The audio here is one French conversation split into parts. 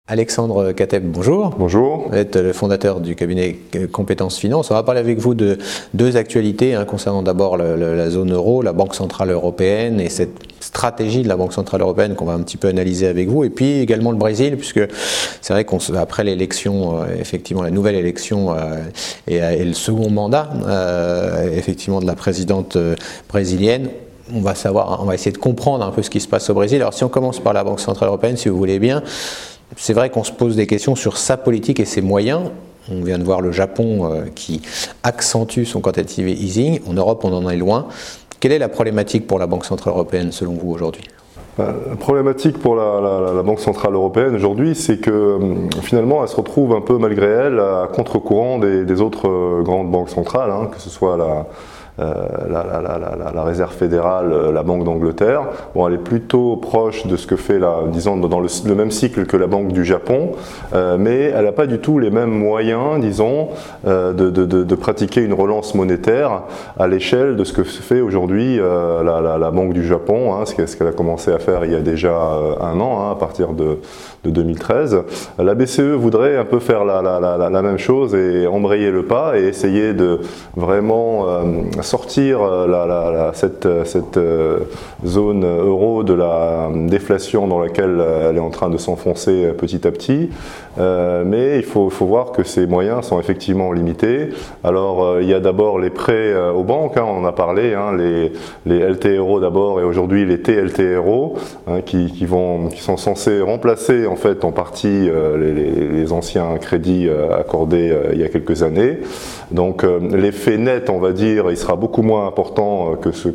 Alexandre Kateb, bonjour. Bonjour. Vous êtes le fondateur du cabinet Compétences Finance. On va parler avec vous de deux actualités concernant d'abord la zone euro, la Banque Centrale Européenne et cette stratégie de la Banque Centrale Européenne qu'on va un petit peu analyser avec vous. Et puis également le Brésil, puisque c'est vrai qu'après l'élection, effectivement la nouvelle élection et le second mandat effectivement de la présidente brésilienne, on va essayer de comprendre un peu ce qui se passe au Brésil. Alors si on commence par la Banque Centrale Européenne, si vous voulez bien, c'est vrai qu'on se pose des questions sur sa politique et ses moyens. On vient de voir le Japon qui accentue son quantitative easing. En Europe, on en est loin. Quelle est la problématique pour la Banque Centrale Européenne selon vous aujourd'hui ? La problématique pour la Banque Centrale Européenne aujourd'hui, c'est que finalement elle se retrouve un peu malgré elle à contre-courant des autres grandes banques centrales, que ce soit la Réserve fédérale, la Banque d'Angleterre. Bon, elle est plutôt proche de ce que fait, disons, dans le même cycle que la Banque du Japon, mais elle n'a pas du tout les mêmes moyens, disons, de pratiquer une relance monétaire à l'échelle de ce que fait aujourd'hui la Banque du Japon, ce qu'elle a commencé à faire il y a déjà un an, à partir de 2013. La BCE voudrait un peu faire la même chose et embrayer le pas et essayer de vraiment sortir cette zone euro de la déflation dans laquelle elle est en train de s'enfoncer petit à petit. Mais il faut voir que ces moyens sont effectivement limités. Alors il y a d'abord les prêts aux banques, on en a parlé, les LTRO d'abord et aujourd'hui les TLTRO qui sont censés remplacer en fait en partie les anciens crédits accordés il y a quelques années. Donc l'effet net, on va dire, il sera beaucoup moins important que ce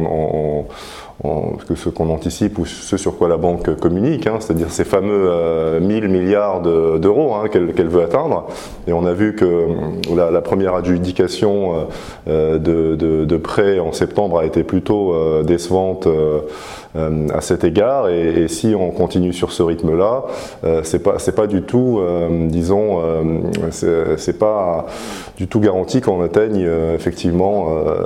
qu'on anticipe ou ce sur quoi la banque communique, c'est-à-dire ces fameux 1000 milliards d'euros qu'elle veut atteindre. Et on a vu que la première adjudication de prêts en septembre a été plutôt décevante à cet égard, et si on continue sur ce rythme-là, c'est pas du tout, c'est pas du tout garanti qu'on atteigne effectivement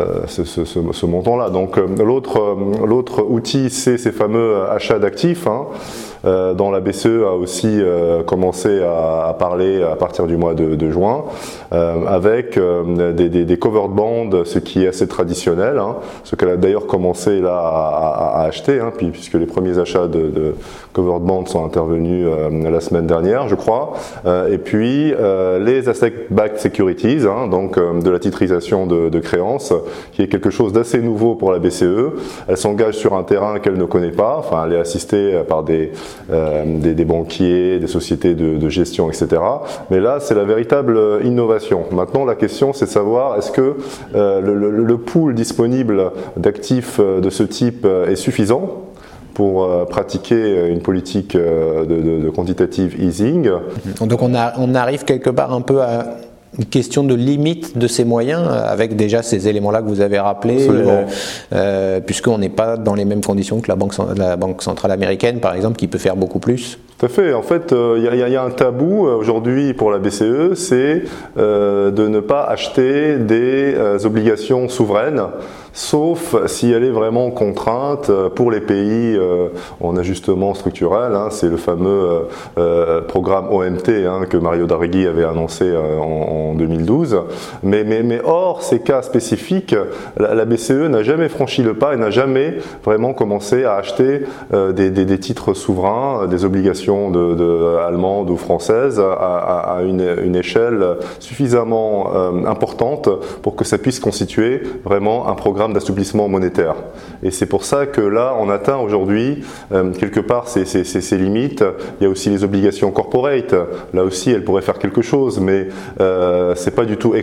ce montant-là. Donc l'autre outil, c'est ces fameux achats d'actifs, dont la BCE a aussi commencé à parler à partir du mois de juin, avec des covered bonds, ce qui est assez traditionnel, ce qu'elle a d'ailleurs commencé là à acheter, puisque les premiers achats de covered bonds sont intervenus la semaine dernière, je crois, et puis les asset-backed securities, donc de la titrisation de créances, qui est quelque chose d'assez nouveau pour la BCE. Elle s'engage sur un terrain qu'elle ne connaît pas, elle est assistée par des banquiers, des sociétés de gestion, etc. Mais là, c'est la véritable innovation. Maintenant, la question, c'est de savoir est-ce que le pool disponible d'actifs de ce type est suffisant pour pratiquer une politique de quantitative easing. Donc on arrive quelque part un peu à une question de limite de ces moyens, avec déjà ces éléments-là que vous avez rappelés, puisqu'on n'est pas dans les mêmes conditions que la Banque centrale américaine, par exemple, qui peut faire beaucoup plus. Tout à fait. En fait, il y a un tabou aujourd'hui pour la BCE, c'est de ne pas acheter des obligations souveraines, sauf si elle est vraiment contrainte pour les pays en ajustement structurel. C'est le fameux programme OMT que Mario Draghi avait annoncé en 2012. Mais hors ces cas spécifiques, la BCE n'a jamais franchi le pas et n'a jamais vraiment commencé à acheter des titres souverains, des obligations allemandes ou françaises à une échelle suffisamment importante pour que ça puisse constituer vraiment un programme d'assouplissement monétaire. Et c'est pour ça que là, on atteint aujourd'hui quelque part ces limites. Il y a aussi les obligations corporate. Là aussi, elle pourrait faire quelque chose, mais c'est pas du tout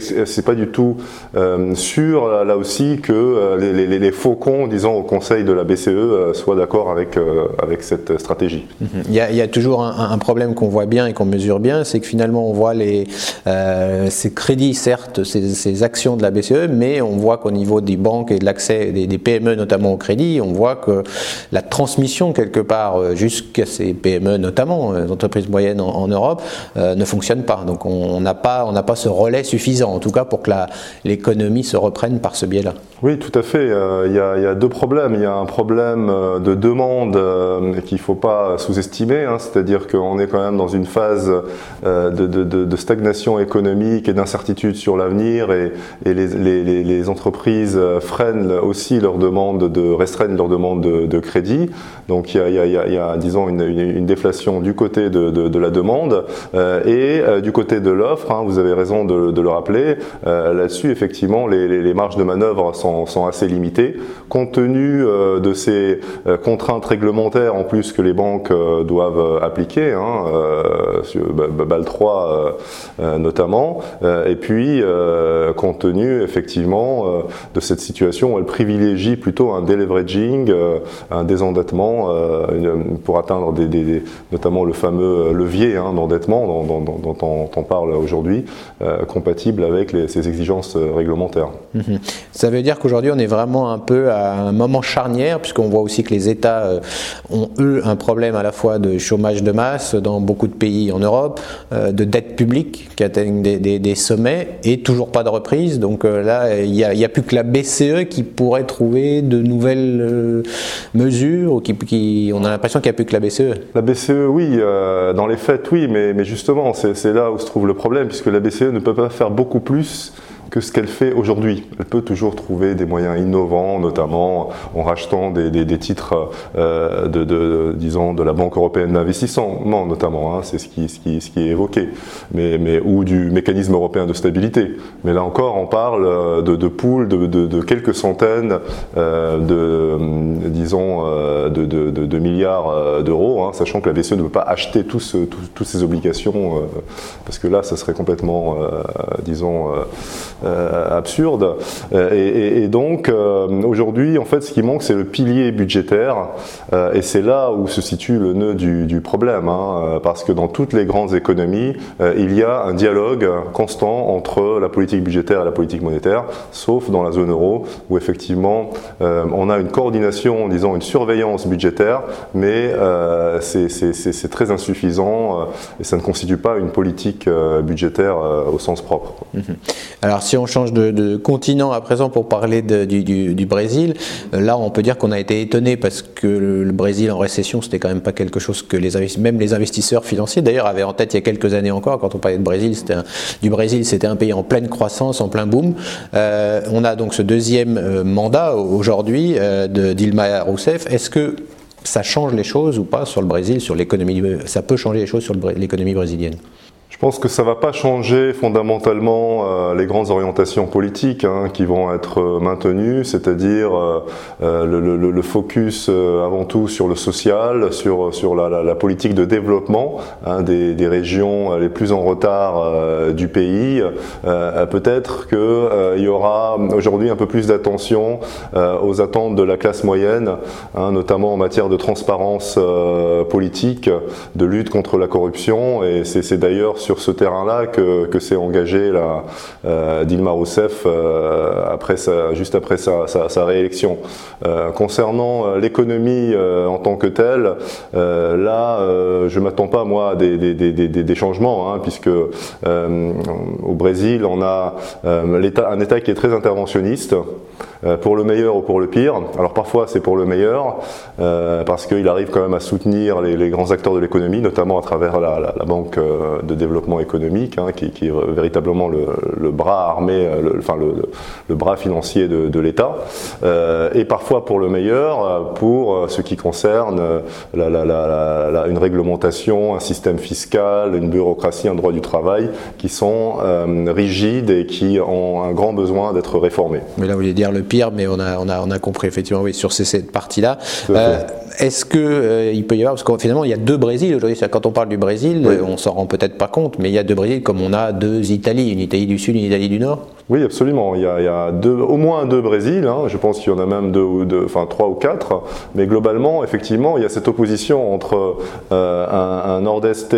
sûr là aussi que les faucons, disons, au Conseil de la BCE soient d'accord avec cette stratégie. Il y a toujours un problème qu'on voit bien et qu'on mesure bien, c'est que finalement on voit ces crédits, certes, ces actions de la BCE, mais on voit qu'au niveau des banques et de l'accès des PME notamment au crédit, on voit que la transmission quelque part jusqu'à ces PME notamment, les entreprises moyennes en Europe, ne fonctionne pas. Donc on n'a pas ce relais suffisant, en tout cas pour que l'économie se reprenne par ce biais-là. Oui, tout à fait. Il y a deux problèmes. Il y a un problème de demande qu'il ne faut pas sous-estimer, c'est-à-dire qu'on est quand même dans une une phase de stagnation économique et d'incertitude sur l'avenir, et les entreprises freinent aussi restreignent leur demande de crédit. Donc il y a disons une déflation du côté de la demande et du côté de l'offre, hein, vous avez raison de le rappeler. Là-dessus, effectivement, les marges de manœuvre sont assez limitées, compte tenu de ces contraintes réglementaires en plus que les banques doivent appliquer, hein, sur BAL 3 notamment, et puis compte tenu effectivement de cette situation où elle privilégie plutôt un deleveraging, un désendettement pour atteindre notamment le fameux levier, hein, d'endettement dont on parle aujourd'hui, compatible avec ces exigences réglementaires. Ça veut dire qu'aujourd'hui on est vraiment un peu à un moment charnière, puisqu'on voit aussi que les États ont eux un problème à la fois de chômage de masse dans beaucoup de pays en Europe, de dette publique qui atteignent des sommets et toujours pas de reprise. Donc là il n'y a plus que la BCE qui pourrait trouver de nouvelles mesures, ou on a l'impression qu'il n'y a plus que la BCE. La BCE, oui, dans les faits, oui, mais justement, c'est là où se trouve le problème, puisque la BCE ne peut pas faire beaucoup plus que ce qu'elle fait aujourd'hui. Elle peut toujours trouver des moyens innovants, notamment en rachetant des titres disons, de la Banque européenne d'investissement, notamment, hein, c'est ce qui est évoqué, ou du mécanisme européen de stabilité. Mais là encore, on parle de pools de quelques centaines de milliards d'euros, hein, sachant que la BCE ne peut pas acheter toutes ces obligations, parce que là, ça serait complètement, absurde. Et donc, aujourd'hui, en fait, ce qui manque, c'est le pilier budgétaire, et c'est là où se situe le nœud du problème, hein, parce que dans toutes les grandes économies, il y a un dialogue constant entre la politique budgétaire et la politique monétaire, sauf dans la zone euro, où effectivement, on a une coordination, disons une surveillance budgétaire, mais c'est très insuffisant, et ça ne constitue pas une politique budgétaire au sens propre. Alors, si on change de continent à présent pour parler du Brésil, là on peut dire qu'on a été étonné parce que le Brésil en récession, c'était quand même pas quelque chose que même les investisseurs financiers d'ailleurs avaient en tête il y a quelques années encore. Quand on parlait de Brésil, c'était un pays en pleine croissance, en plein boom. On a donc ce deuxième mandat aujourd'hui de Dilma Rousseff. Est-ce que ça change les choses ou pas sur le Brésil, sur l'économie? Ça peut changer les choses sur l'économie brésilienne? Je pense que ça ne va pas changer fondamentalement les grandes orientations politiques, hein, qui vont être maintenues, c'est-à-dire le focus avant tout sur le social, sur la politique de développement, hein, des régions les plus en retard du pays. Peut-être qu'il y aura aujourd'hui un peu plus d'attention aux attentes de la classe moyenne, hein, notamment en matière de transparence politique, de lutte contre la corruption, et c'est d'ailleurs sur ce terrain-là que s'est engagée Dilma Rousseff juste après sa réélection. Concernant l'économie en tant que telle, là, je ne m'attends pas, moi, à des changements, hein, puisque au Brésil, on a un État qui est très interventionniste, pour le meilleur ou pour le pire. Alors parfois c'est pour le meilleur, parce qu'il arrive quand même à soutenir les grands acteurs de l'économie, notamment à travers la Banque de développement économique, hein, qui est véritablement le bras armé, le bras financier de l'État, et parfois pour le meilleur, pour ce qui concerne une réglementation, un système fiscal, une bureaucratie, un droit du travail, qui sont rigides et qui ont un grand besoin d'être réformés. Mais là vous voulez dire le pire, mais on a compris effectivement, oui, sur cette partie-là. Est-ce qu'il peut y avoir, parce que finalement il y a deux Brésils aujourd'hui, quand on parle du Brésil, oui, on s'en rend peut-être pas compte, mais il y a deux Brésils comme on a deux Italies, une Italie du Sud, une Italie du Nord? Oui, absolument. Il y a au moins deux Brésils, hein. Je pense qu'il y en a même trois ou quatre, mais globalement, effectivement, il y a cette opposition entre un Nord-Est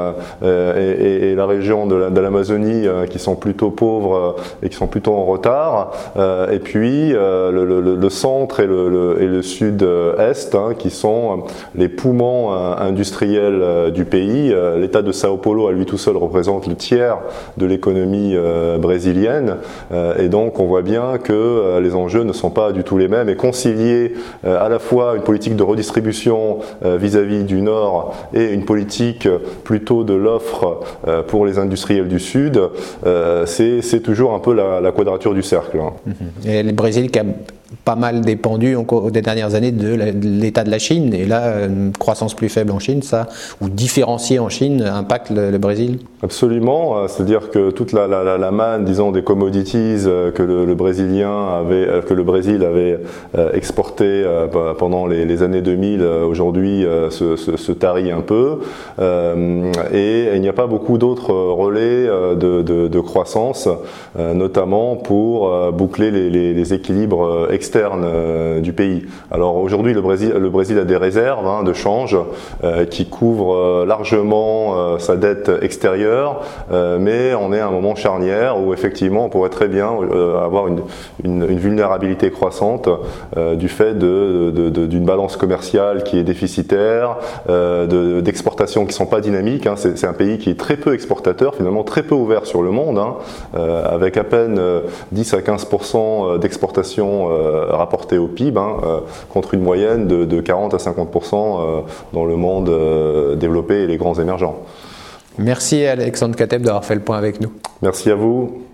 et la région de l'Amazonie, qui sont plutôt pauvres et qui sont plutôt en retard, et puis le centre et le sud-est, hein, qui sont les poumons industriels du pays. L'État de Sao Paulo, à lui tout seul, représente le tiers de l'économie brésilienne. Et donc, on voit bien que les enjeux ne sont pas du tout les mêmes. Et concilier à la fois une politique de redistribution vis-à-vis du Nord et une politique plutôt de l'offre pour les industriels du Sud, c'est toujours un peu la quadrature du cercle. Et le Brésil qui a pas mal dépendu des dernières années de l'état de la Chine, et là, une croissance plus faible en Chine, ça, ou différenciée en Chine, impacte le Brésil? Absolument, c'est-à-dire que toute la manne, disons, des commodities que le Brésil avait exporté pendant les années 2000, aujourd'hui se tarit un peu, et il n'y a pas beaucoup d'autres relais de croissance, notamment pour boucler les équilibres externes du pays. Alors aujourd'hui, le Brésil a des réserves de change qui couvrent largement sa dette extérieure, mais on est à un moment charnière où effectivement on pourrait très bien avoir une vulnérabilité croissante du fait d'une balance commerciale qui est déficitaire, d'exportations qui ne sont pas dynamiques. C'est un pays qui est très peu exportateur, finalement très peu ouvert sur le monde, avec à peine 10 à 15% d'exportation rapportée au PIB, contre une moyenne de 40 à 50% dans le monde développé et les grands émergents. Merci Alexandre Kateb d'avoir fait le point avec nous. Merci à vous.